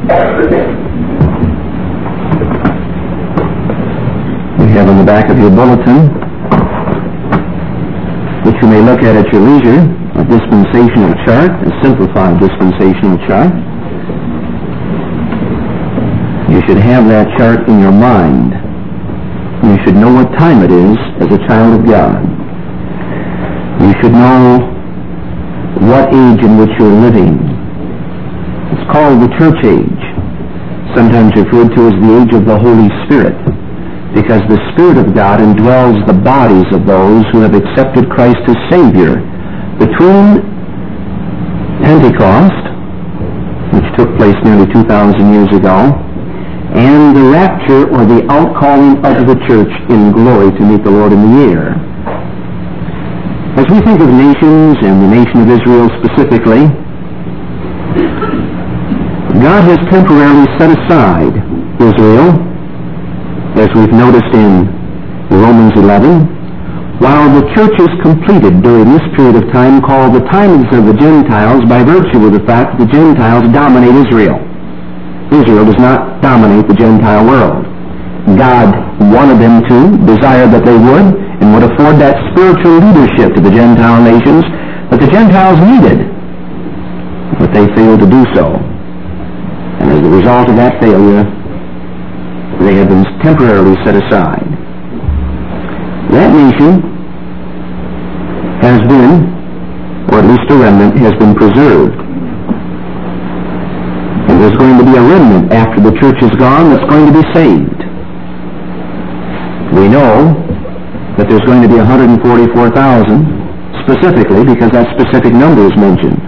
We have on the back of your bulletin, which you may look at your leisure, a dispensational chart, a simplified dispensational chart. You should have that chart in your mind. You should know what time it is as a child of God. You should know what age in which you're living. It's called the church age, sometimes referred to as the age of the Holy Spirit, because the Spirit of God indwells the bodies of those who have accepted Christ as Savior. Between Pentecost, which took place nearly 2,000 years ago, and the rapture or the outcalling of the church in glory to meet the Lord in the air. As we think of nations and the nation of Israel specifically, God has temporarily set aside Israel, as we've noticed in Romans 11, while the church is completed during this period of time called the times of the Gentiles by virtue of the fact that the Gentiles dominate Israel. Israel does not dominate the Gentile world. God wanted them to, desired that they would, and would afford that spiritual leadership to the Gentile nations that the Gentiles needed, but they failed to do so. And as a result of that failure, they have been temporarily set aside. That nation has been, or at least a remnant, has been preserved. And there's going to be a remnant after the church is gone that's going to be saved. We know that there's going to be 144,000 specifically because that specific number is mentioned.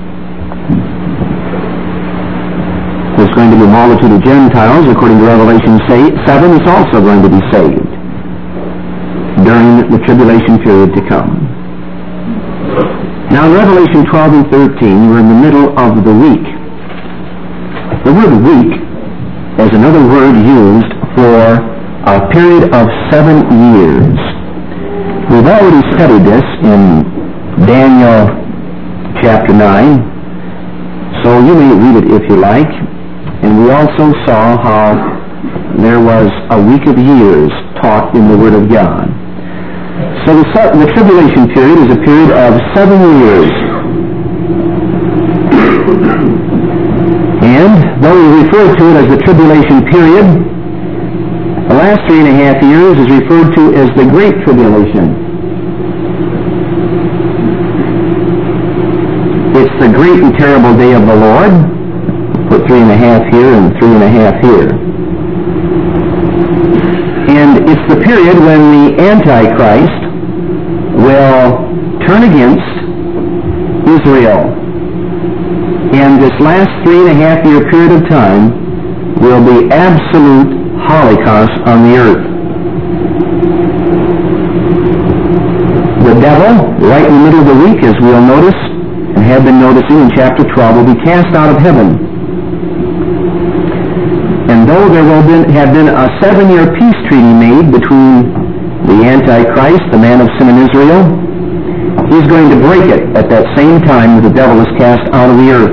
There's going to be a multitude of Gentiles, according to Revelation 7, is also going to be saved during the tribulation period to come. Now in Revelation 12 and 13, we're in the middle of the week. The word week is another word used for a period of 7 years. We've already studied this in Daniel chapter 9, so you may read it if you like. And we also saw how there was a week of years taught in the Word of God. So the tribulation period is a period of 7 years. And though we refer to it as the tribulation period, the last 3.5 years is referred to as the Great Tribulation. It's the great and terrible day of the Lord. Put 3.5 here and 3.5 here. And it's the period when the Antichrist will turn against Israel. And this last 3.5 year period of time will be absolute Holocaust on the earth. The devil, right in the middle of the week, as we'll notice, and have been noticing in chapter 12, will be cast out of heaven. And though there will have been a 7-year peace treaty made between the Antichrist, the man of sin in Israel, he's going to break it at that same time that the devil is cast out of the earth.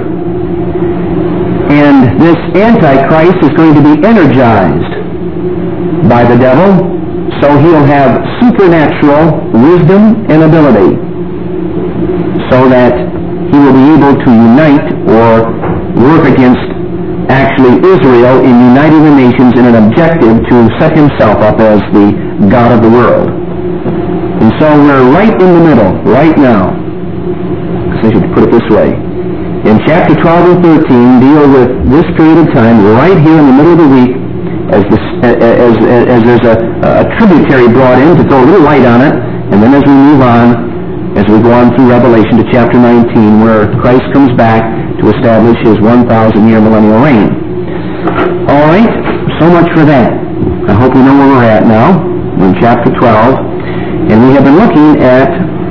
And this Antichrist is going to be energized by the devil, so he'll have supernatural wisdom and ability, so that he will be able to unite or work against actually Israel in uniting the nations in an objective to set himself up as the God of the world. And so we're right in the middle, right now. I should put it this way. In chapter 12 and 13 deal with this period of time right here in the middle of the week as there's a tributary brought in to throw a little light on it, and then as we move on, as we go on through Revelation to chapter 19 where Christ comes back to establish his 1,000-year millennial reign. All right, so much for that. I hope we know where we're at now. We're in chapter 12, and we have been looking at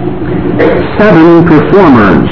7 performers.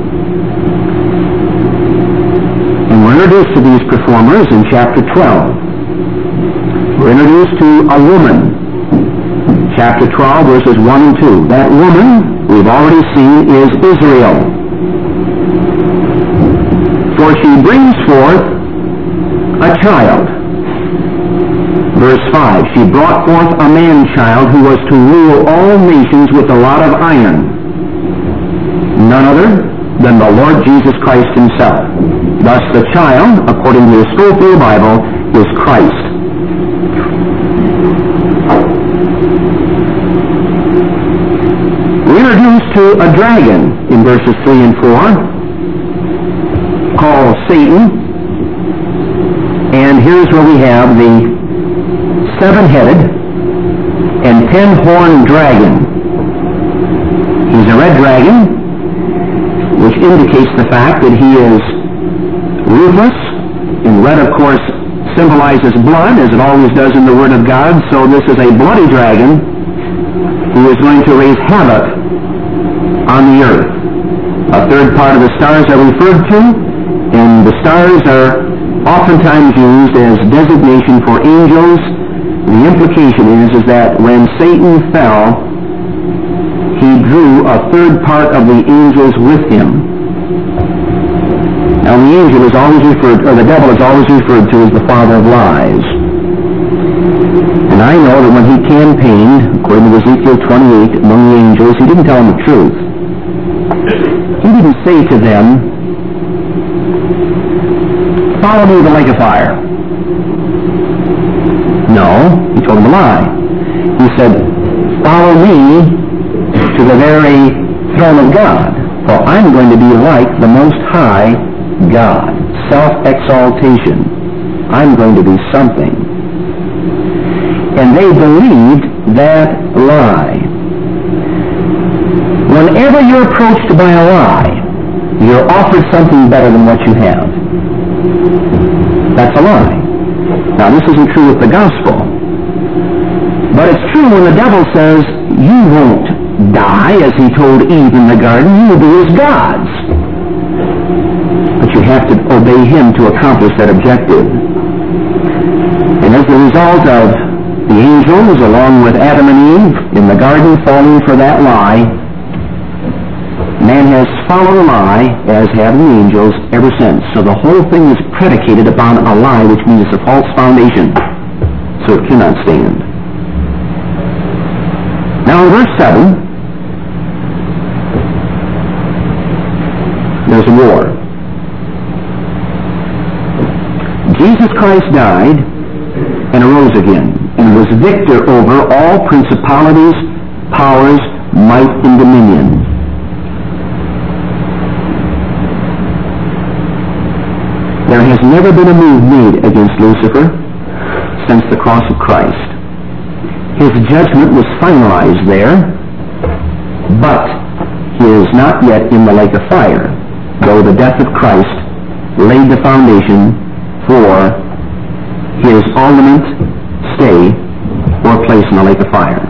And we're introduced to these performers in chapter 12. We're introduced to a woman. Chapter 12, verses 1 and 2. That woman, we've already seen, is Israel. For she brings forth a child. Verse 5, she brought forth a man-child who was to rule all nations with a rod of iron. None other than the Lord Jesus Christ himself. Thus the child, according to the Scofield Bible, is Christ. We're introduced to a dragon in verses 3 and 4, called Satan. And here's where we have the seven-headed and 10-horned dragon. He's a red dragon, which indicates the fact that he is ruthless, and red, of course, symbolizes blood, as it always does in the Word of God. So this is a bloody dragon who is going to raise havoc on the earth. A third part of the stars are referred to, and the stars are oftentimes used as designation for angels. The implication is that when Satan fell, he drew a third part of the angels with him. Now the angel is always referred, or the devil is always referred to as the father of lies. And I know that when he campaigned, according to Ezekiel 28, among the angels, he didn't tell them the truth. He didn't say to them, "Follow me to the lake of fire." No, he told them a lie. He said, "Follow me to the very throne of God, for I'm going to be like the Most High God." Self-exaltation. I'm going to be something. And they believed that lie. Whenever you're approached by a lie, you're offered something better than what you have. That's a lie. Now, this isn't true with the gospel. But it's true when the devil says, "You won't die," as he told Eve in the garden. "You will be as gods." But you have to obey him to accomplish that objective. And as a result of the angels, along with Adam and Eve, in the garden falling for that lie, man has followed a lie, as have the angels, ever since. So the whole thing is predicated upon a lie, which means it's a false foundation. So it cannot stand. Now in verse 7, there's a war. Jesus Christ died and arose again, and was victor over all principalities, powers, might, and dominion. There has never been a move made against Lucifer since the cross of Christ. His judgment was finalized there, but he is not yet in the lake of fire, though the death of Christ laid the foundation for his ultimate stay or place in the lake of fire.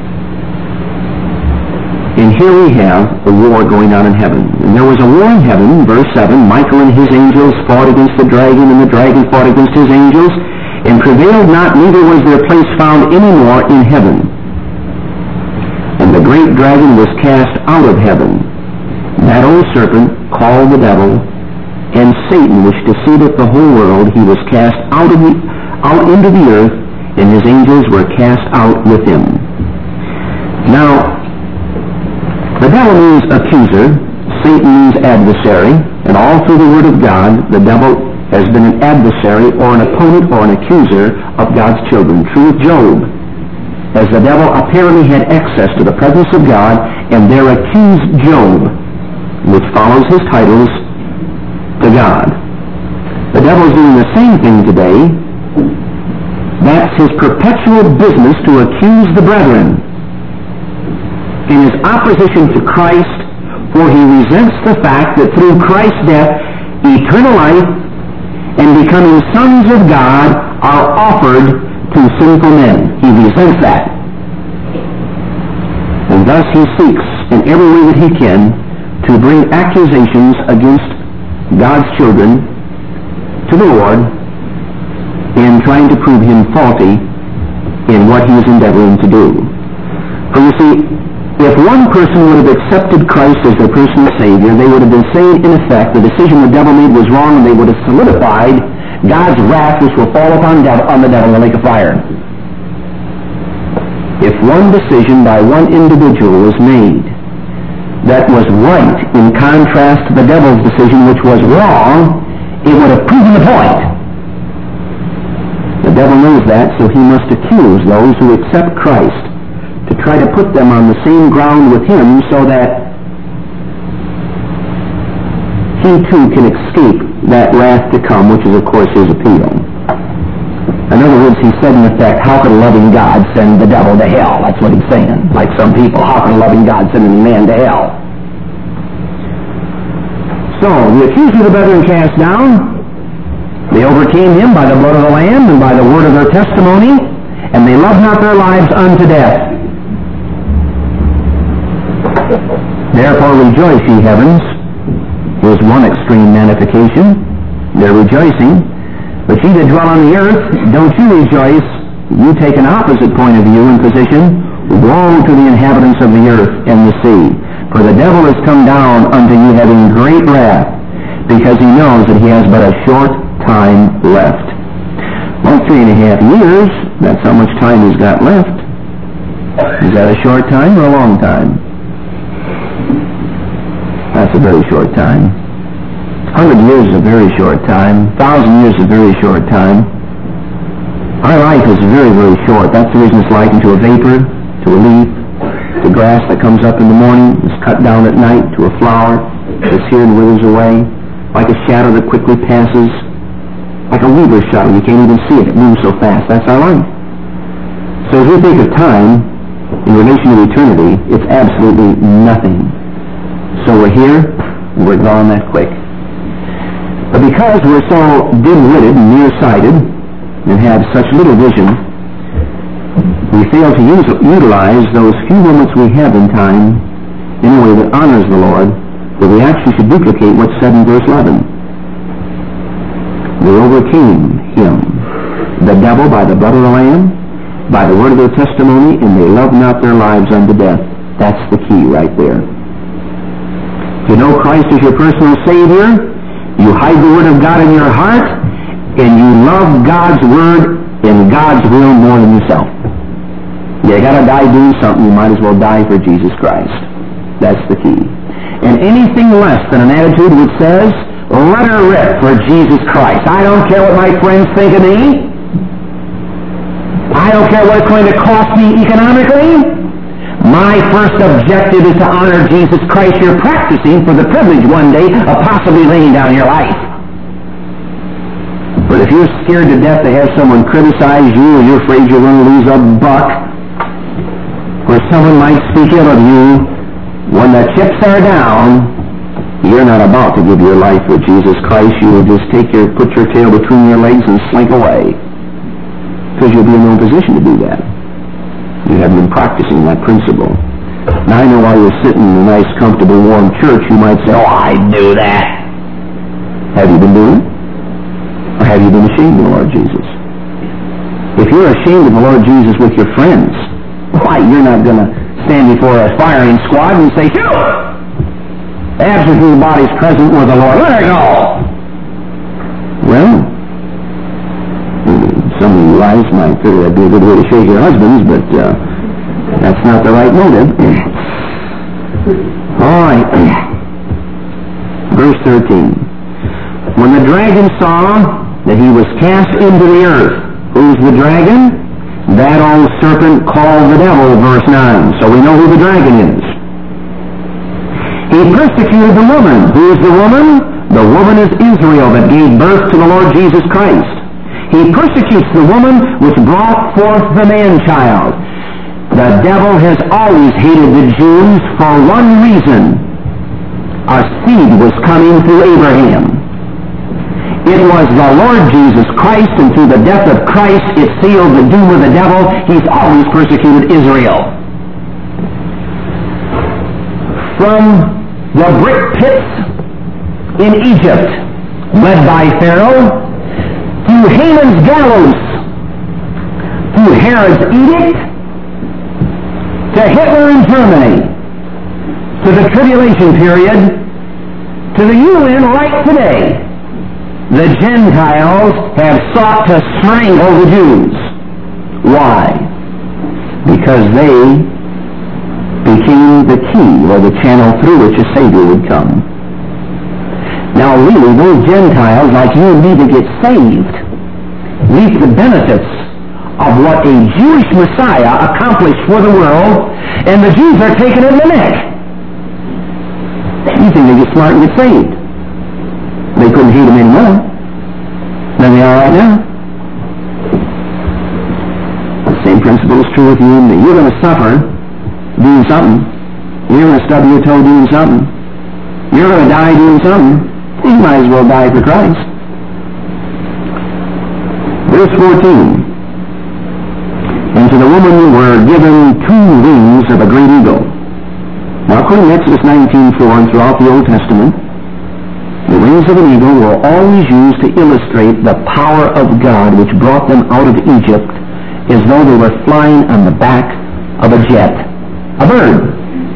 And here we have a war going on in heaven. And there was a war in heaven, verse 7, Michael and his angels fought against the dragon, and the dragon fought against his angels, and prevailed not, neither was their place found any more in heaven. And the great dragon was cast out of heaven, that old serpent called the devil, and Satan, which deceiveth the whole world, he was cast out into the earth, and his angels were cast out with him. Now, the devil means accuser, Satan means adversary, and all through the Word of God, the devil has been an adversary or an opponent or an accuser of God's children. True with Job, as the devil apparently had access to the presence of God, and there accused Job, which follows his titles, to God. The devil is doing the same thing today. That's his perpetual business, to accuse the brethren. In his opposition to Christ, for he resents the fact that through Christ's death, eternal life and becoming sons of God are offered to sinful men. He resents that. And thus he seeks in every way that he can to bring accusations against God's children to the Lord in trying to prove him faulty in what he is endeavoring to do. For you see, if one person would have accepted Christ as their personal Savior, they would have been saying, in effect, the decision the devil made was wrong, and they would have solidified God's wrath which will fall upon on the devil in the lake of fire. If one decision by one individual was made that was right in contrast to the devil's decision which was wrong, it would have proven the point. The devil knows that, so he must accuse those who accept Christ to try to put them on the same ground with him so that he too can escape that wrath to come, which is of course his appeal. In other words, he said in effect, how could a loving God send the devil to hell? That's what he's saying. Like some people, how could a loving God send a man to hell? So, the accuser of the brethren cast down. They overcame him by the blood of the Lamb and by the word of their testimony, and they loved not their lives unto death. Therefore rejoice, ye heavens. Here's one extreme magnification. They're rejoicing. But ye that dwell on the earth, don't you rejoice. You take an opposite point of view and position. Woe to the inhabitants of the earth and the sea. For the devil is come down unto you having great wrath, because he knows that he has but a short time left. Well, 3.5 years, that's how much time he's got left. Is that a short time or a long time? That's a very short time. 100 years is a very short time. 1,000 years is a very short time. Our life is very, very short. That's the reason it's likened to a vapor, to a leaf, to grass that comes up in the morning, is cut down at night, to a flower that's here and withers away, like a shadow that quickly passes, like a weaver's shadow. You can't even see it. It moves so fast. That's our life. So as we think of time in relation to eternity, it's absolutely nothing. So we're here, and we're gone that quick. But because we're so dim-witted and nearsighted and have such little vision, we fail to utilize those few moments we have in time in a way that honors the Lord, that we actually should duplicate what's said in verse 11. They overcame him, the devil, by the blood of the Lamb, by the word of their testimony, and they loved not their lives unto death. That's the key right there. If you know Christ as your personal Savior, you hide the Word of God in your heart, and you love God's Word and God's will more than yourself. You gotta die doing something, you might as well die for Jesus Christ. That's the key. And anything less than an attitude which says, let her rip for Jesus Christ. I don't care what my friends think of me. I don't care what it's going to cost me economically. My first objective is to honor Jesus Christ. You're practicing for the privilege one day of possibly laying down your life. But if you're scared to death to have someone criticize you, or you're afraid you're going to lose a buck, or someone might speak ill of you, when the chips are down, you're not about to give your life for Jesus Christ. You will just put your tail between your legs and slink away. Because you'll be in no position to do that. You haven't been practicing that principle. Now I know while you're sitting in a nice, comfortable, warm church, you might say, oh, I do that. Have you been doing it? Or have you been ashamed of the Lord Jesus? If you're ashamed of the Lord Jesus with your friends, why, you're not going to stand before a firing squad and say, shoot! Absent from the body's present with the Lord. Let her go! Well, some of you guys might figure that'd be a good way to shake your husbands, but that's not the right motive. All right. Verse 13. When the dragon saw that he was cast into the earth, who's the dragon? That old serpent called the devil, verse 9. So we know who the dragon is. He persecuted the woman. Who is the woman? The woman is Israel that gave birth to the Lord Jesus Christ. He persecutes the woman which brought forth the man-child. The devil has always hated the Jews for one reason. A seed was coming through Abraham. It was the Lord Jesus Christ, and through the death of Christ, it sealed the doom of the devil. He's always persecuted Israel. From the brick pits in Egypt, led by Pharaoh, to Haman's gallows, to Herod's edict, to Hitler in Germany, to the tribulation period, to the UN right today. the Gentiles have sought to strangle the Jews. Why? Because they became the key or the channel through which a Savior would come. Now really, those Gentiles, like you and me, to get saved, reap the benefits of what a Jewish Messiah accomplished for the world, and the Jews are taken in the neck. You think they get smart and get saved. They couldn't hate him anymore than they are right now. The same principle is true with you and me. You're going to suffer doing something. You're going to stub your toe doing something. You're going to die doing something. You might as well die for Christ. Verse 14. And to the woman were given 2 wings of a great eagle. Now, according to Exodus 19:4 and throughout the Old Testament, the wings of an eagle were always used to illustrate the power of God which brought them out of Egypt, as though they were flying on the back of a jet, a bird.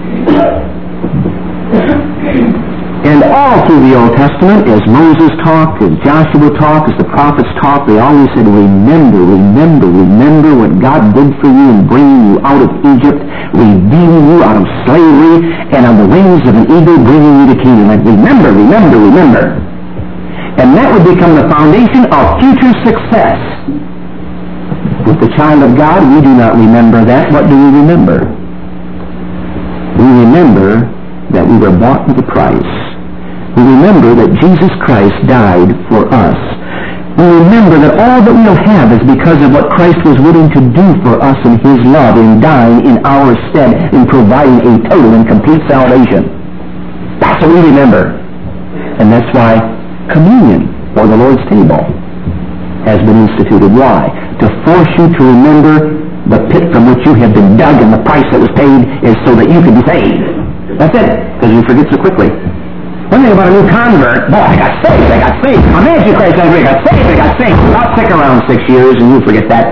And all through the Old Testament, as Moses talked, as Joshua talked, as the prophets talked, they always said, remember, remember, remember what God did for you in bringing you out of Egypt, redeeming you out of slavery, and on the wings of an eagle bringing you to Canaan. Like, remember, remember, remember. And that would become the foundation of future success. With the child of God, we do not remember that. What do we remember? We remember that we were bought with a price. We remember that Jesus Christ died for us. We remember that all that we'll have is because of what Christ was willing to do for us in his love, in dying in our stead, in providing a total and complete salvation. That's what we remember. And that's why communion, or the Lord's table, has been instituted. Why? To force you to remember the pit from which you have been dug, and the price that was paid is so that you can be saved. That's it, because you forget so quickly. One thing about a new convert, boy, I got saved, I got saved. I'm answering Christ, I got saved, I got saved. I'll stick around 6 years and you'll forget that.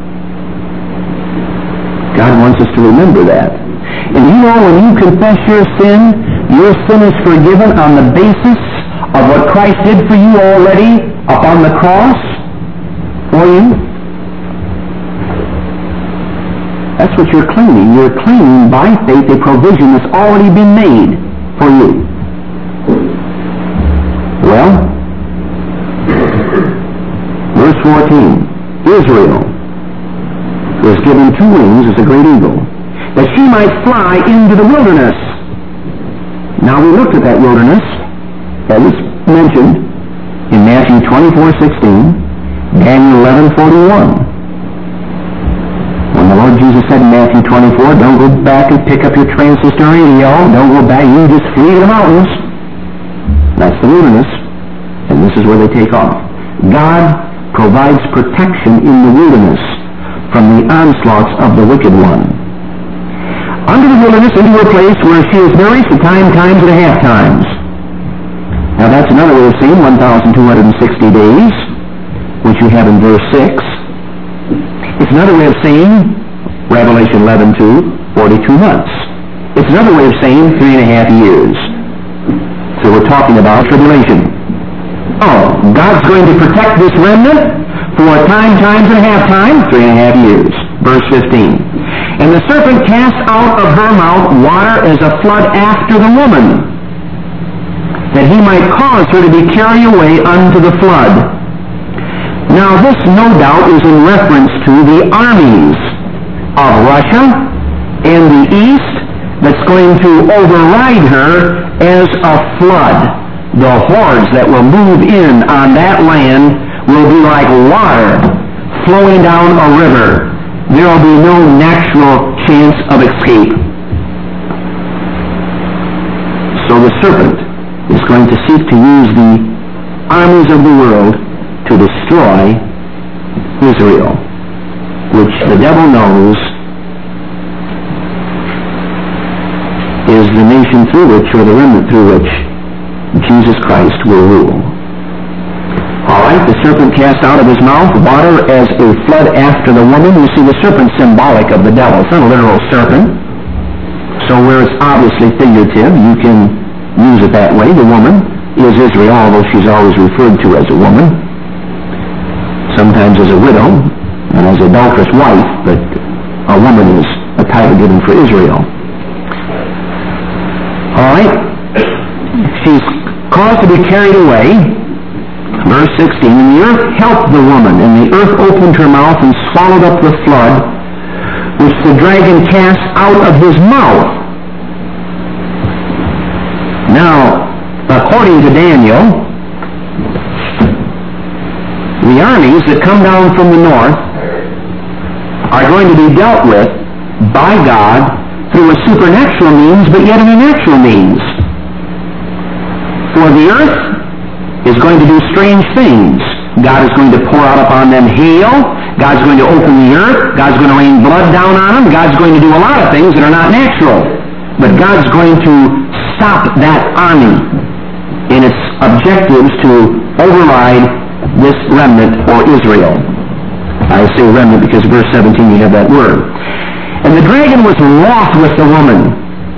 God wants us to remember that. And you know, when you confess your sin is forgiven on the basis of what Christ did for you already upon the cross for you. That's what you're claiming. You're claiming by faith a provision that's already been made for you. Well, verse 14, Israel was given 2 wings as a great eagle, that she might fly into the wilderness. Now we looked at that wilderness, that was mentioned in Matthew 24:16, Daniel 11:41. When the Lord Jesus said in Matthew 24, don't go back and pick up your transistor radio, don't go back, you just flee to the mountains. That's the wilderness, and this is where they take off. God provides protection in the wilderness from the onslaughts of the wicked one. Under the wilderness, into a place where she is nourished at times and a half times. Now that's another way of saying 1,260 days, which you have in verse 6. It's another way of saying, Revelation 11:2, 42 months. It's another way of saying 3.5 years. So we're talking about tribulation. Oh, God's going to protect this remnant for times and a half time, 3.5 years. Verse 15. And the serpent cast out of her mouth water as a flood after the woman, that he might cause her to be carried away unto the flood. Now this, no doubt, is in reference to the armies of Russia and the East that's going to override her as a flood. The hordes that will move in on that land will be like water flowing down a river. There will be no natural chance of escape. So the serpent is going to seek to use the armies of the world to destroy Israel, which the devil knows is the nation through which, or the remnant through which, Jesus Christ will rule. All right, the serpent cast out of his mouth water as a flood after the woman. You see, the serpent's symbolic of the devil. It's not a literal serpent. So where it's obviously figurative, you can use it that way. The woman is Israel, although she's always referred to as a woman, sometimes as a widow and as adulterous wife, but a woman is a title given for Israel. All right? She's caused to be carried away. Verse 16, and the earth helped the woman, and the earth opened her mouth and swallowed up the flood, which the dragon cast out of his mouth. Now, according to Daniel, the armies that come down from the north are going to be dealt with by God through a supernatural means, but yet in a natural means. For the earth is going to do strange things. God is going to pour out upon them hail. God's going to open the earth. God's going to rain blood down on them. God's going to do a lot of things that are not natural. But God's going to stop that army in its objectives to override this remnant or Israel. I say remnant because verse 17 you have that word. And the dragon was wroth with the woman.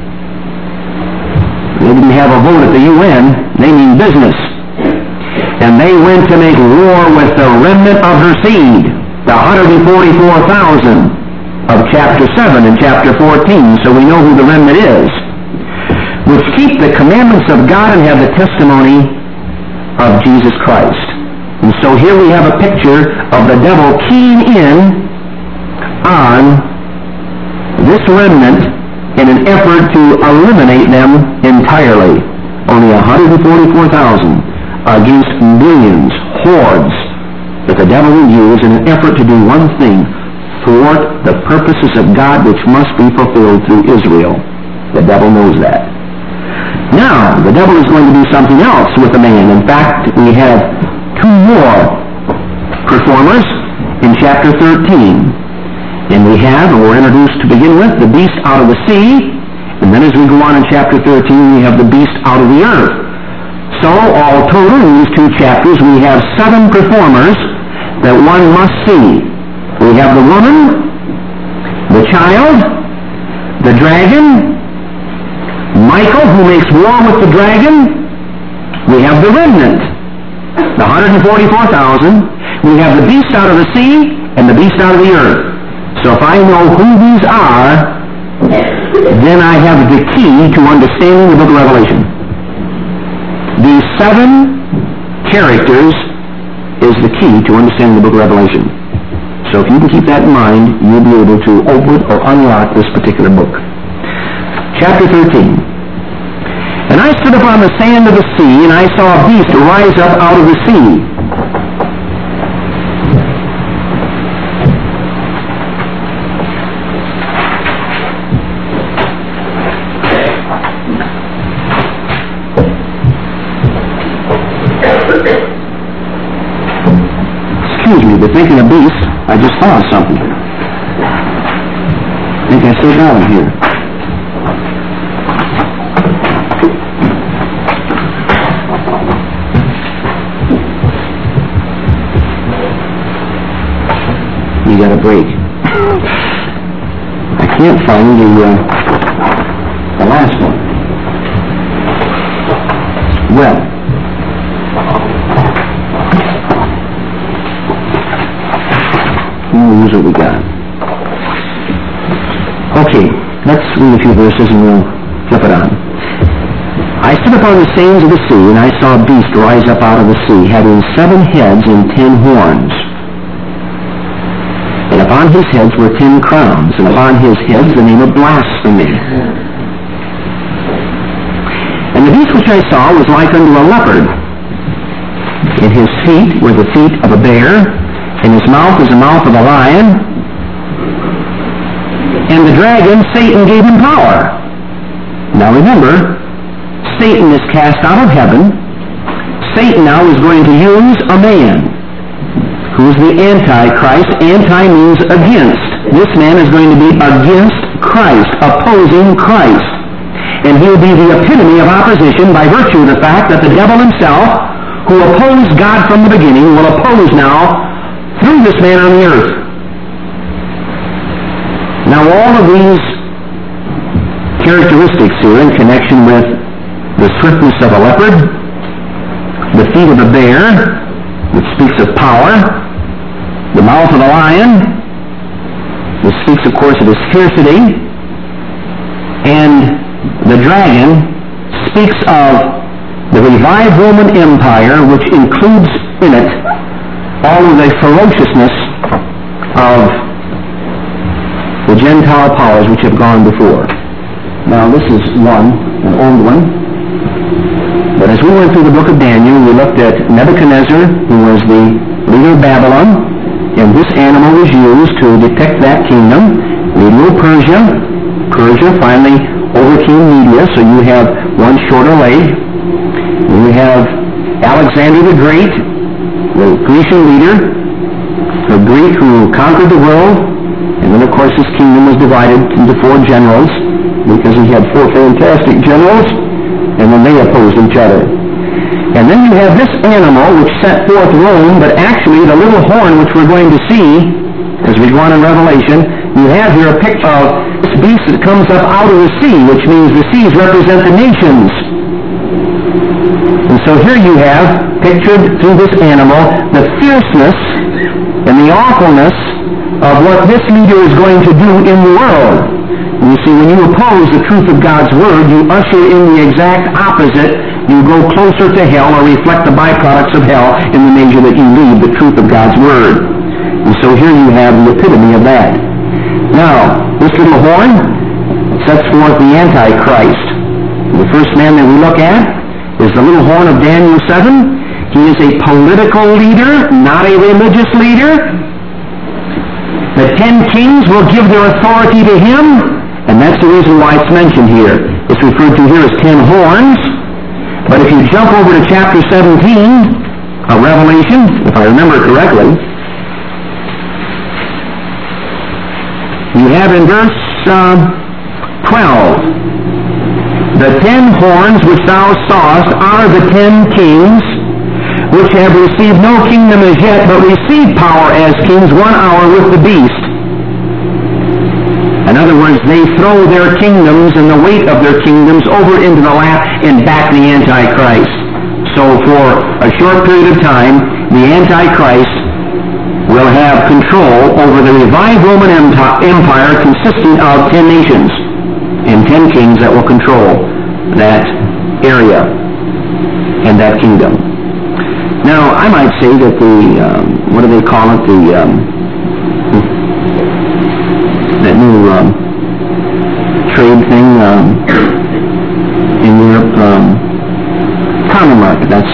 They didn't have a vote at the UN. They mean business. And they went to make war with the remnant of her seed, the 144,000 of chapter 7 and chapter 14, so we know who the remnant is, which keep the commandments of God and have the testimony of Jesus Christ. And so here we have a picture of the devil keying in on this remnant in an effort to eliminate them entirely. Only 144,000 against millions, hordes, that the devil will use in an effort to do one thing: thwart the purposes of God which must be fulfilled through Israel. The devil knows that. Now, the devil is going to do something else with the man. In fact, we have two more performers in chapter 13. And we're introduced to begin with, the beast out of the sea. And then as we go on in chapter 13, we have the beast out of the earth. So, all total in these two chapters, we have 7 performers that one must see. We have the woman, the child, the dragon, Michael, who makes war with the dragon. We have the remnant, the 144,000. We have the beast out of the sea and the beast out of the earth. So if I know who these are, then I have the key to understanding the book of Revelation. These 7 characters is the key to understanding the book of Revelation. So if you can keep that in mind, you'll be able to open or unlock this particular book. Chapter 13. And I stood upon the sand of the sea, and I saw a beast rise up out of the sea. Excuse me, but thinking of beasts, I just thought of something. I think I still got them here. You got a break. I can't find the last one. Well, here's what we got. Okay, let's read a few verses and we'll flip it on. I stood upon the sands of the sea, and I saw a beast rise up out of the sea, having 7 heads and 10 horns. And upon his heads were 10 crowns, and upon his heads the name of blasphemy. And the beast which I saw was like unto a leopard. And his feet were the feet of a bear, and his mouth is the mouth of a lion. And the dragon, Satan, gave him power. Now remember, Satan is cast out of heaven. Satan now is going to use a man who's the Antichrist. Anti means against. This man is going to be against Christ, opposing Christ. And he'll be the epitome of opposition by virtue of the fact that the devil himself, who opposed God from the beginning, will oppose now through this man on the earth. Now all of these characteristics here in connection with the swiftness of a leopard, the feet of the bear, which speaks of power, the mouth of the lion, which speaks, of course, of his fiercity, and the dragon speaks of the revived Roman Empire, which includes in it all of the ferociousness of the Gentile powers which have gone before. Now, this is an old one. But as we went through the book of Daniel, we looked at Nebuchadnezzar, who was the leader of Babylon, and this animal was used to depict that kingdom. Medo-Persia. Persia finally overcame Media, so you have one shorter leg. You have Alexander the Great, the Grecian leader, a Greek who conquered the world, and then of course his kingdom was divided into 4 generals, because he had 4 fantastic generals, and then they opposed each other. And then you have this animal which set forth Rome, but actually the little horn which we're going to see as we go on in Revelation, you have here a picture of this beast that comes up out of the sea, which means the seas represent the nations. And so here you have, pictured through this animal, the fierceness and the awfulness of what this leader is going to do in the world. You see, when you oppose the truth of God's Word, you usher in the exact opposite. You go closer to hell, or reflect the byproducts of hell in the measure that you leave the truth of God's Word. And so here you have the epitome of that. Now, this little horn sets forth the Antichrist. The first man that we look at is the little horn of Daniel 7. He is a political leader, not a religious leader. The 10 kings will give their authority to him, and that's the reason why it's mentioned here. It's referred to here as 10 horns. But if you jump over to chapter 17 of Revelation, if I remember correctly, you have in verse 12, the 10 horns which thou sawest are the 10 kings, which have received no kingdom as yet, but received power as kings 1 hour with the beast. In other words, they throw their kingdoms and the weight of their kingdoms over into the lap and back the Antichrist. So for a short period of time, the Antichrist will have control over the revived Roman Empire consisting of 10 nations and 10 kings that will control that area and that kingdom. Now, I might say that what do they call it, that new trade thing in Europe, common market, that's,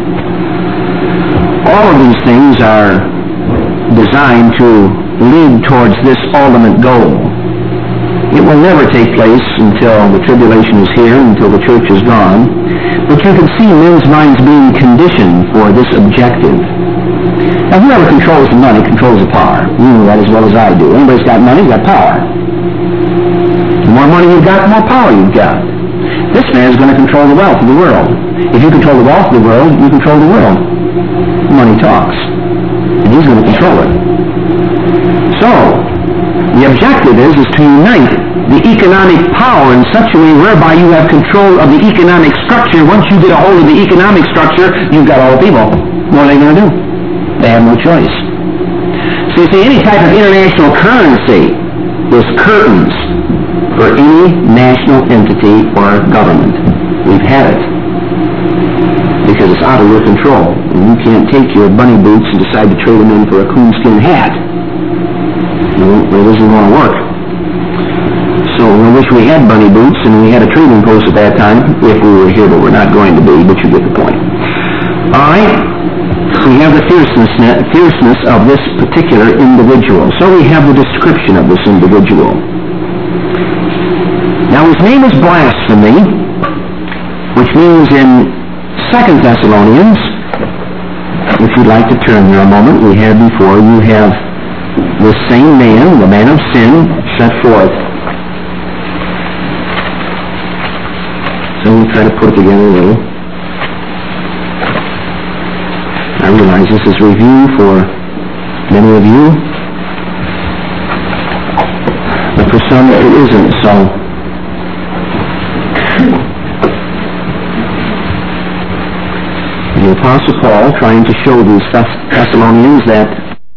all of these things are designed to lead towards this ultimate goal. It will never take place until the tribulation is here, until the church is gone. But you can see men's minds being conditioned for this objective. Now, whoever controls the money controls the power. You know that as well as I do. Anybody's got money, got power. The more money you've got, the more power you've got. This man is going to control the wealth of the world. If you control the wealth of the world, you control the world. Money talks. And he's going to control it. So, the objective is to unite the economic power in such a way whereby you have control of the economic structure. Once you get a hold of the economic structure, you've got all the people. What are they going to do? They have no choice. So you see, any type of international currency is curtains for any national entity or government. We've had it. Because it's out of your control. And you can't take your bunny boots and decide to trade them in for a coonskin hat. No, it isn't going to work. So I wish we had bunny boots and we had a trading post at that time, if we were here, but we're not going to be, but you get the point. All right, we have the fierceness of this particular individual. So we have the description of this individual. Now his name is blasphemy, which means in 2 Thessalonians, if you'd like to turn there a moment, we have before you have the same man, the man of sin, set forth. So we'll try to put it together a little. I realize this is review for many of you, but for some it isn't, so the Apostle Paul trying to show these Thessalonians that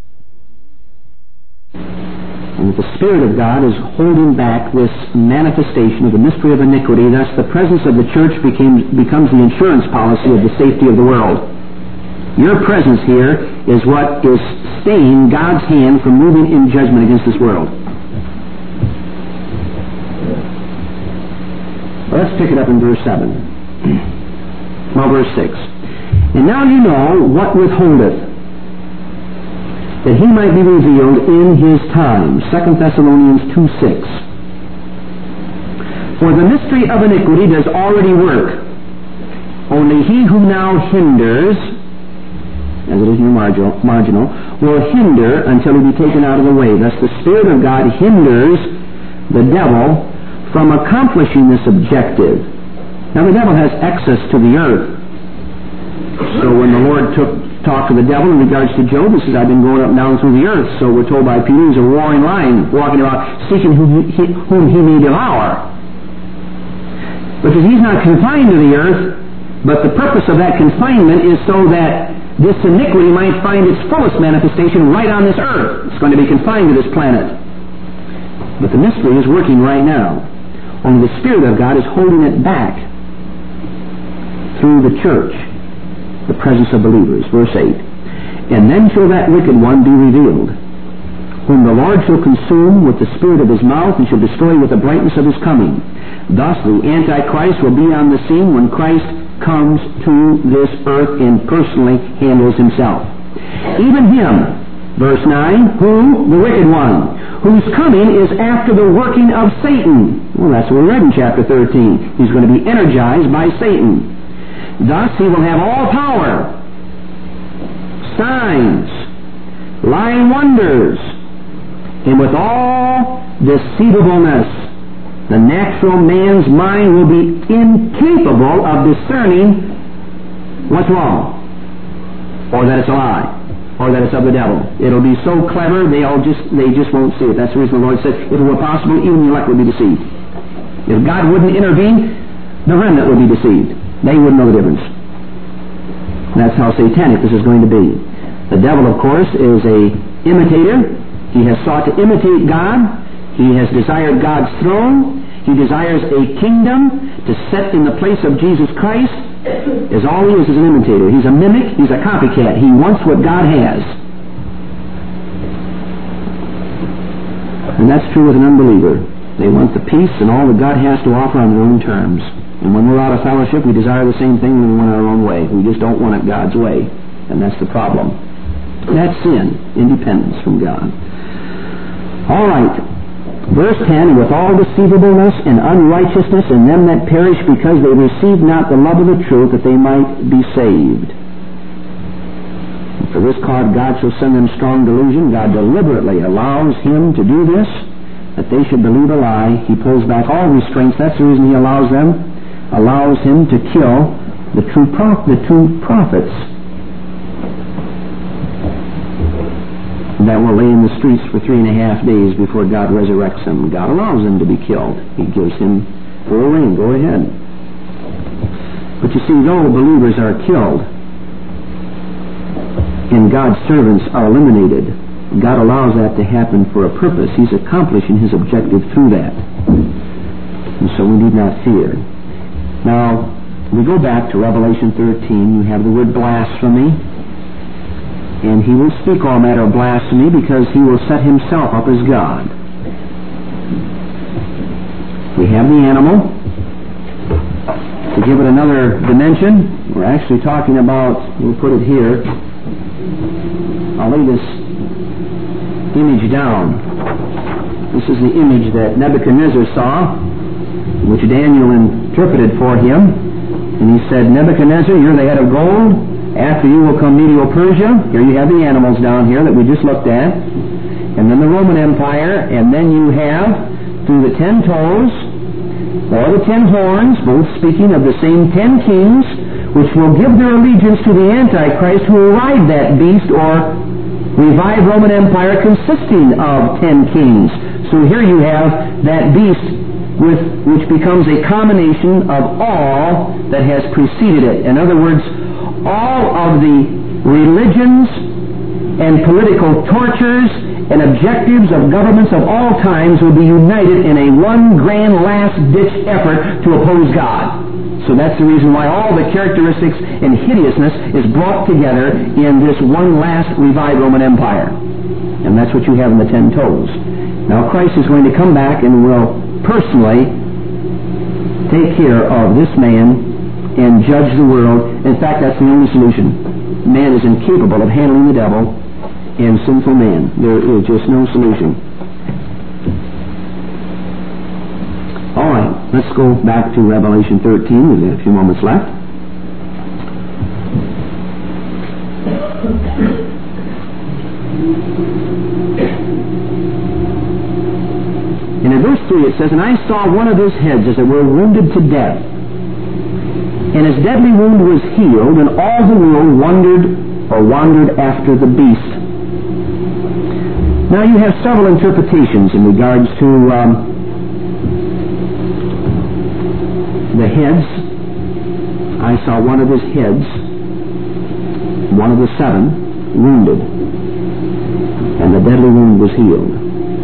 the Spirit of God is holding back this manifestation of the mystery of iniquity. Thus, the presence of the church becomes the insurance policy of the safety of the world. Your presence here is what is staying God's hand from moving in judgment against this world. Let's pick it up in verse 7. Well, verse 6. And now you know what withholdeth, that he might be revealed in his time. 2 Thessalonians 2:6. For the mystery of iniquity does already work. Only he who now hinders, as it is in your marginal, will hinder until he be taken out of the way. Thus the Spirit of God hinders the devil from accomplishing this objective. Now the devil has access to the earth. So when the Lord talked to the devil in regards to Job, he says, I've been going up and down through the earth. So we're told by Peter he's a roaring lion, walking about, seeking whom he may devour. Because he's not confined to the earth, but the purpose of that confinement is so that this iniquity might find its fullest manifestation right on this earth. It's going to be confined to this planet. But the mystery is working right now. Only the Spirit of God is holding it back through the church, the presence of believers. Verse 8. And then shall that wicked one be revealed, whom the Lord shall consume with the spirit of his mouth, and shall destroy with the brightness of his coming. Thus the Antichrist will be on the scene when Christ comes to this earth and personally handles himself. Even him, verse 9, who? The wicked one, whose coming is after the working of Satan. Well, that's what we read in chapter 13. He's going to be energized by Satan. Thus he will have all power, signs, lying wonders, and with all deceivableness. The natural man's mind will be incapable of discerning what's wrong, or that it's a lie, or that it's of the devil. It'll be so clever they just won't see it. That's the reason the Lord said, if it were possible, even the elect would be deceived. If God wouldn't intervene, the remnant would be deceived. They wouldn't know the difference. That's how satanic this is going to be. The devil, of course, is a imitator. He has sought to imitate God. He has desired God's throne. He desires a kingdom to set in the place of Jesus Christ. As all he is an imitator. He's a mimic. He's a copycat. He wants what God has. And that's true with an unbeliever. They want the peace and all that God has to offer on their own terms. And when we're out of fellowship, we desire the same thing when we want our own way. We just don't want it God's way. And that's the problem. That's sin. Independence from God. All right. Verse 10, with all deceivableness and unrighteousness in them that perish, because they received not the love of the truth, that they might be saved. And for this cause God shall send them strong delusion. God deliberately allows him to do this, that they should believe a lie. He pulls back all restraints. That's the reason he allows him to kill the true prophets that will lay in the streets for 3.5 days before God resurrects them. God allows them to be killed. He gives him full reign. Go ahead. But you see, though believers are killed and God's servants are eliminated, God allows that to happen for a purpose. He's accomplishing his objective through that. And so we need not fear. Now, we go back to Revelation 13. You have the word blasphemy. And he will speak all matter of blasphemy because he will set himself up as God. We have the animal. To give it another dimension, we're actually talking about, we'll put it here. I'll lay this image down. This is the image that Nebuchadnezzar saw, which Daniel interpreted for him. And he said, Nebuchadnezzar, you're the head of gold. After you will come Medo-Persia. Here you have the animals down here that we just looked at. And then the Roman Empire. And then you have, through the 10 toes, or the 10 horns, both speaking of the same 10 kings, which will give their allegiance to the Antichrist, who will ride that beast, or revived Roman Empire consisting of 10 kings. So here you have that beast which becomes a combination of all that has preceded it. In other words, all of the religions and political tortures and objectives of governments of all times will be united in a one grand last-ditch effort to oppose God. So that's the reason why all the characteristics and hideousness is brought together in this one last revived Roman Empire. And that's what you have in the 10 toes. Now Christ is going to come back and will personally take care of this man and judge the world. In fact, that's the only solution. Man is incapable of handling the devil and sinful man. There is just no solution. All right, let's go back to Revelation 13. We have a few moments left. And in verse 3 it says, "And I saw one of his heads as it were wounded to death, and his deadly wound was healed, and all the world wandered after the beast." Now you have several interpretations in regards to the heads. I saw one of his heads, one of the 7, wounded, and the deadly wound was healed.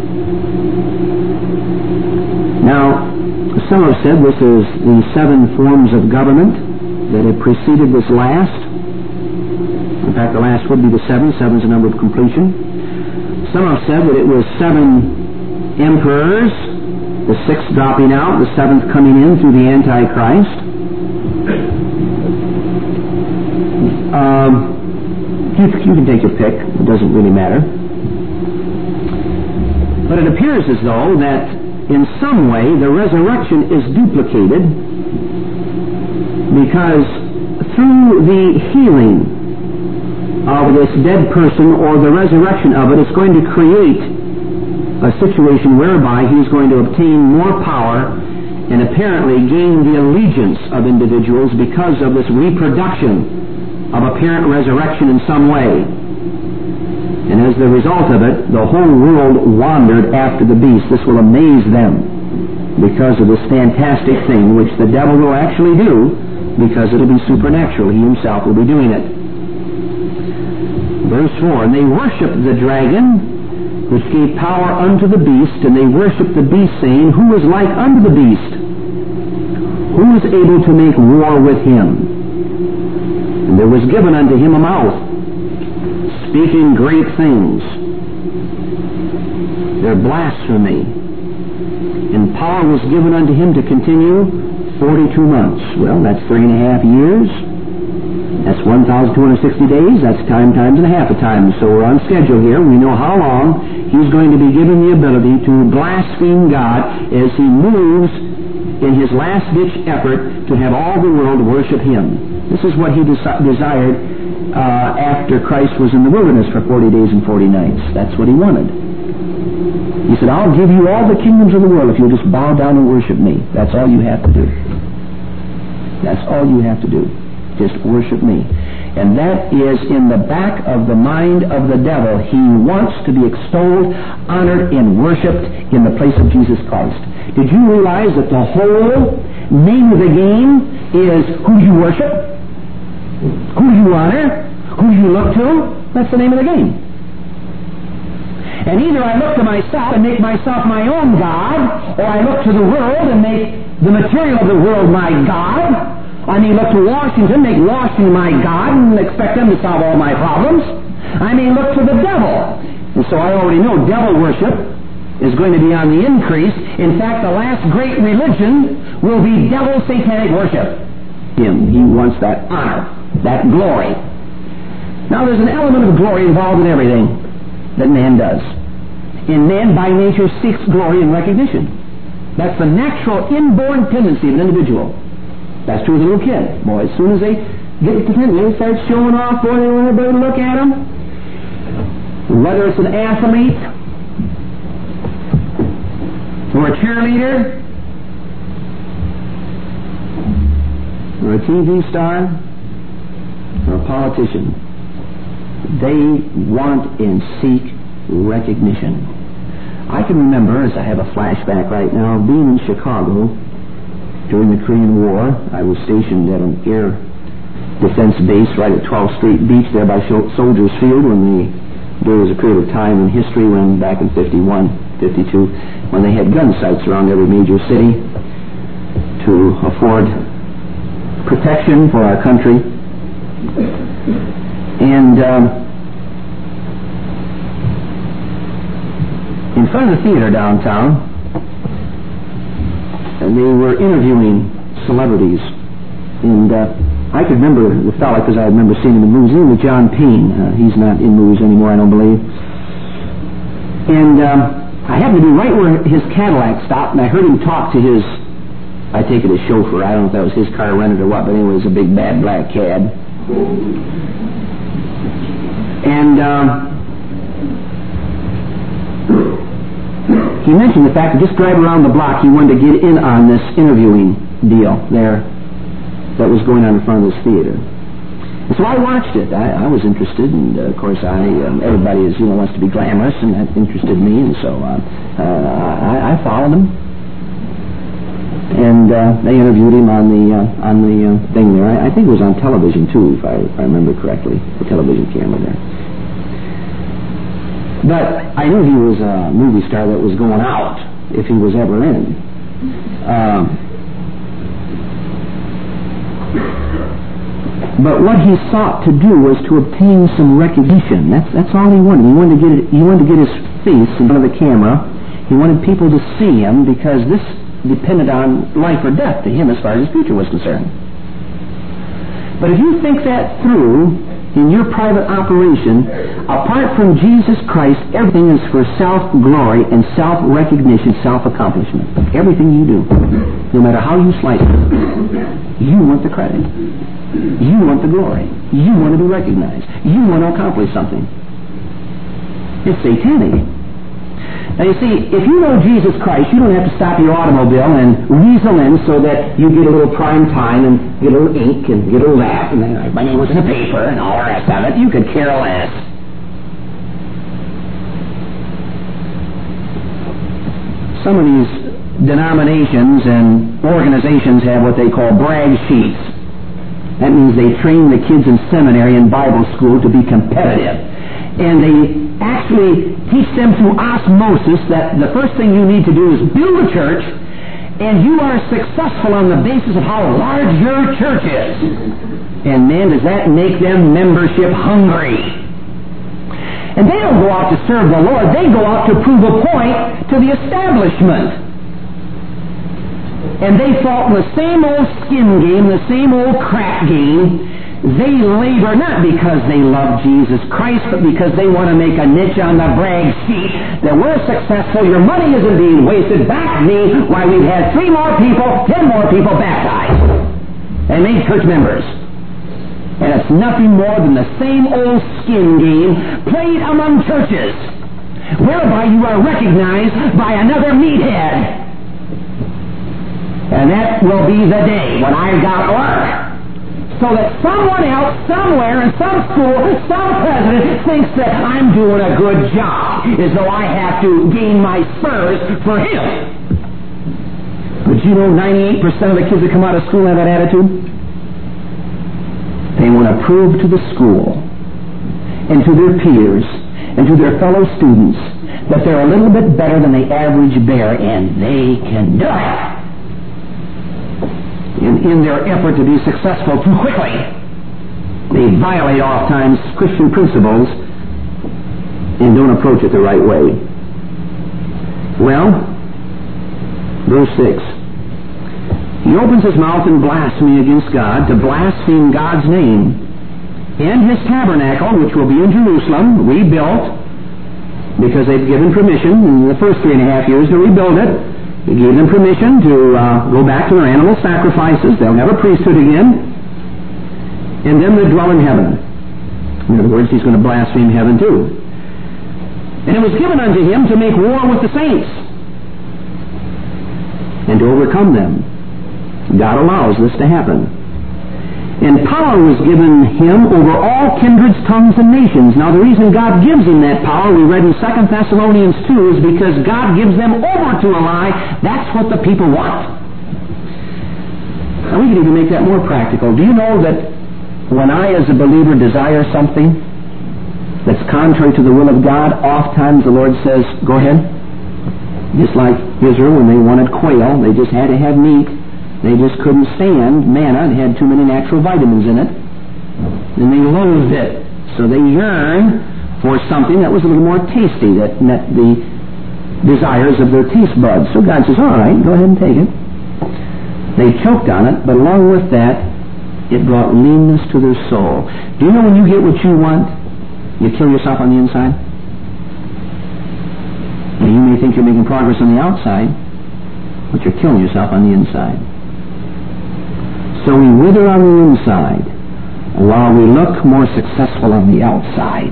Now, some have said this is the 7 forms of government that have preceded this last. In fact, the last would be the 7. 7 is the number of completion. Some have said that it was 7 emperors, the 6th dropping out, the 7th coming in through the Antichrist. You can take your pick. It doesn't really matter. But it appears as though that in some way the resurrection is duplicated, because through the healing of this dead person or the resurrection of it, it's going to create a situation whereby he's going to obtain more power and apparently gain the allegiance of individuals because of this reproduction of apparent resurrection in some way. And as the result of it, the whole world wandered after the beast. This will amaze them because of this fantastic thing which the devil will actually do, because it'll be supernatural. He himself will be doing it. Verse 4, "And they worshipped the dragon, which gave power unto the beast, and they worshipped the beast, saying, Who is like unto the beast? Who is able to make war with him? And there was given unto him a mouth, speaking great things. Their blasphemy. And power was given unto him to continue 42 months. Well, that's 3.5 years. That's 1,260 days. That's time times and a half a time. So we're on schedule here. We know how long he's going to be given the ability to blaspheme God as he moves in his last-ditch effort to have all the world worship him. This is what he desired after Christ was in the wilderness for 40 days and 40 nights. That's what he wanted. He said, I'll give you all the kingdoms of the world if you'll just bow down and worship me. That's all you have to do. That's all you have to do. Just worship me. And that is in the back of the mind of the devil. He wants to be extolled, honored, and worshipped in the place of Jesus Christ. Did you realize that the whole name of the game is who you worship, who you honor, who you look to? That's the name of the game. And either I look to myself and make myself my own God, or I look to the world and make the material of the world my God. I may look to Washington, make Washington my God, and expect them to solve all my problems. I may look to the devil. And so I already know devil worship is going to be on the increase. In fact, the last great religion will be devil satanic worship. He wants that honor, that glory. Now there's an element of glory involved in everything that man does. And man by nature seeks glory and recognition. That's the natural inborn tendency of an individual. That's true with a little kid. Boy, as soon as they get to 10, they start showing off, boy, they want everybody to look at them. Whether it's an athlete, or a cheerleader, or a TV star, or a politician, they want and seek recognition. I can remember, as I have a flashback right now, being in Chicago during the Korean War. I was stationed at an air defense base right at 12th Street Beach there by Soldiers Field there was a period of time in history when, back in 51, 52, when they had gun sites around every major city to afford protection for our country. And in front of the theater downtown, they were interviewing celebrities. And I could remember the fellow because I remember seeing him in movies. He was John Payne. He's not in movies anymore, I don't believe. And I happened to be right where his Cadillac stopped, and I heard him talk to his, I take it his chauffeur. I don't know if that was his car rented or what, but anyway, it was a big bad black cab. And he mentioned the fact that just driving around the block, he wanted to get in on this interviewing deal there that was going on in front of this theater. And so I watched it. I was interested, and of course, everybody wants to be glamorous, and that interested me, and so I followed him. And they interviewed him on the thing there. I think it was on television too, if I remember correctly, the television camera there. But I knew he was a movie star that was going out if he was ever in. But what he sought to do was to obtain some recognition. That's all he wanted. He wanted to get his face in front of the camera. He wanted people to see him because this depended on life or death to him as far as his future was concerned. But if you think that through in your private operation, apart from Jesus Christ, everything is for self-glory and self-recognition, self-accomplishment. Everything you do, no matter how you slice it, you want the credit. You want the glory. You want to be recognized. You want to accomplish something. It's satanic. Now you see, if you know Jesus Christ, you don't have to stop your automobile and weasel in so that you get a little prime time and get a little ink and get a little that, and then my name was in the paper and all the rest of it. You could care less. Some of these denominations and organizations have what they call brag sheets. That means they train the kids in seminary and Bible school to be competitive. And they actually teach them through osmosis that the first thing you need to do is build a church, and you are successful on the basis of how large your church is. And man, does that make them membership hungry. And they don't go out to serve the Lord. They go out to prove a point to the establishment. And they fall in the same old skin game, the same old crap game. They labor not because they love Jesus Christ, but because they want to make a niche on the brag sheet that we're successful, your money isn't being wasted, back me, why we've had 3 more people, 10 more people baptized and made church members. And it's nothing more than the same old skin game played among churches, whereby you are recognized by another meathead. And that will be the day when I've got work. So that someone else, somewhere, in some school, some president thinks that I'm doing a good job, as though I have to gain my spurs for him. But you know 98% of the kids that come out of school have that attitude? They want to prove to the school and to their peers and to their fellow students that they're a little bit better than the average bear, and they can do it. In their effort to be successful too quickly, they violate oftentimes Christian principles and don't approach it the right way. Well, verse 6. He opens his mouth in blasphemy against God, to blaspheme God's name, and his tabernacle, which will be in Jerusalem, rebuilt, because they've given permission in the first 3.5 years to rebuild it. He gave them permission to go back to their animal sacrifices. They'll have a priesthood again. And then they dwell in heaven. In other words, he's going to blaspheme heaven too. And it was given unto him to make war with the saints and to overcome them. God allows this to happen. And power was given him over all kindreds, tongues, and nations. Now the reason God gives him that power, we read in 2 Thessalonians 2, is because God gives them over to a lie. That's what the people want. Now we can even make that more practical. Do you know that when I, as a believer, desire something that's contrary to the will of God, oftentimes the Lord says, go ahead. Just like Israel, when they wanted quail, they just had to have meat. They just couldn't stand manna. It had too many natural vitamins in it. And they loathed it. So they yearned for something that was a little more tasty, that met the desires of their taste buds. So God says, all right, go ahead and take it. They choked on it, but along with that, it brought leanness to their soul. Do you know when you get what you want, you kill yourself on the inside? Now, you may think you're making progress on the outside, but you're killing yourself on the inside. So we wither on the inside while we look more successful on the outside.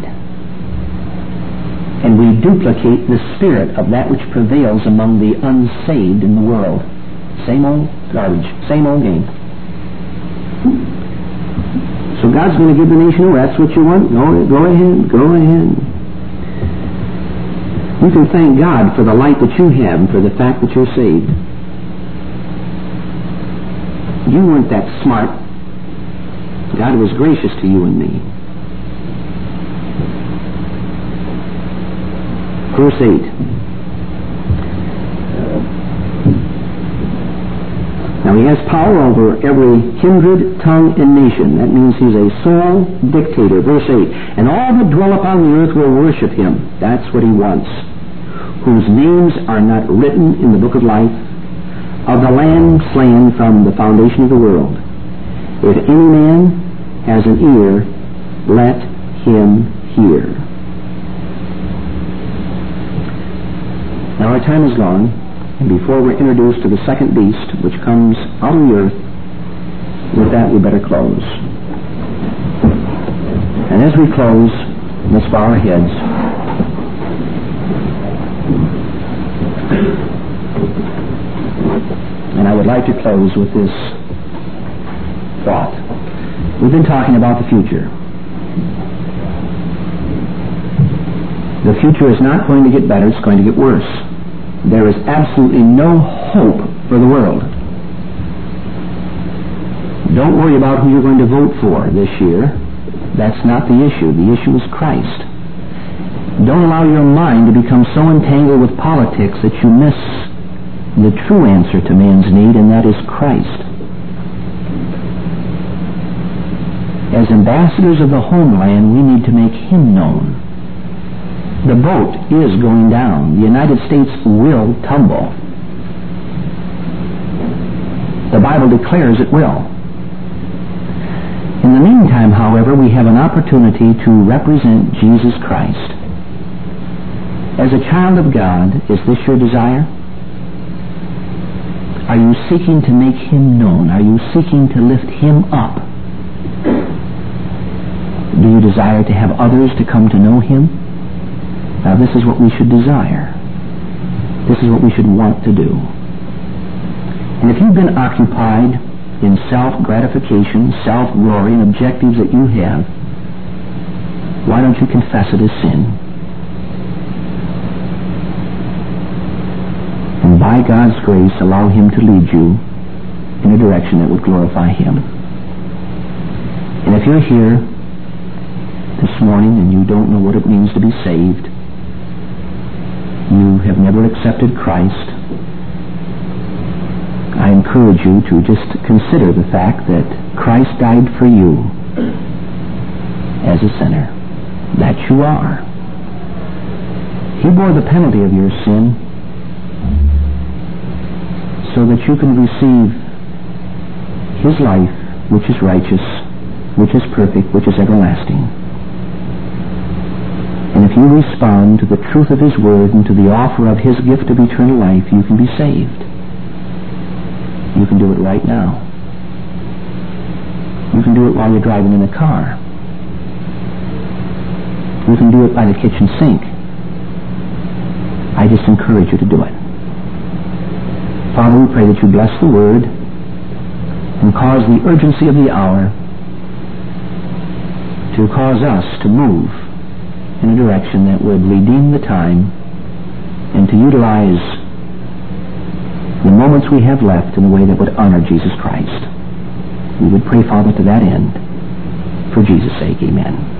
And we duplicate the spirit of that which prevails among the unsaved in the world. Same old garbage, same old game. So God's going to give the nation over. That's what you want? Go ahead, go ahead. You can thank God for the light that you have and for the fact that you're saved. You weren't that smart. God was gracious to you and me. Verse 8. Now he has power over every kindred, tongue, and nation. That means he's a sole dictator. Verse 8. And all that dwell upon the earth will worship him. That's what he wants. Whose names are not written in the book of life of the Lamb slain from the foundation of the world. If any man has an ear, let him hear. Now our time is gone, and before we're introduced to the second beast, which comes out of the earth, with that we better close. And as we close, let's bow our heads. And I would like to close with this thought. We've been talking about the future. The future is not going to get better, it's going to get worse. There is absolutely no hope for the world. Don't worry about who you're going to vote for this year. That's not the issue. The issue is Christ. Don't allow your mind to become so entangled with politics that you miss the true answer to man's need, and that is Christ. As ambassadors of the homeland, we need to make him known. The boat is going down. The United States will tumble. The Bible declares it will. In the meantime, however, we have an opportunity to represent Jesus Christ. As a child of God, is this your desire? Are you seeking to make him known? Are you seeking to lift him up? Do you desire to have others to come to know him? Now, this is what we should desire. This is what we should want to do. And if you've been occupied in self-gratification, self-glory, and objectives that you have, why don't you confess it as sin? And by God's grace, allow him to lead you in a direction that would glorify him. And if you're here this morning and you don't know what it means to be saved, you have never accepted Christ, I encourage you to just consider the fact that Christ died for you as a sinner. That you are. He bore the penalty of your sin so that you can receive his life, which is righteous, which is perfect, which is everlasting. And if you respond to the truth of his word and to the offer of his gift of eternal life, you can be saved. You can do it right now. You can do it while you're driving in a car. You can do it by the kitchen sink. I just encourage you to do it. Father, we pray that you bless the word and cause the urgency of the hour to cause us to move in a direction that would redeem the time and to utilize the moments we have left in a way that would honor Jesus Christ. We would pray, Father, to that end. for Jesus' sake. Amen.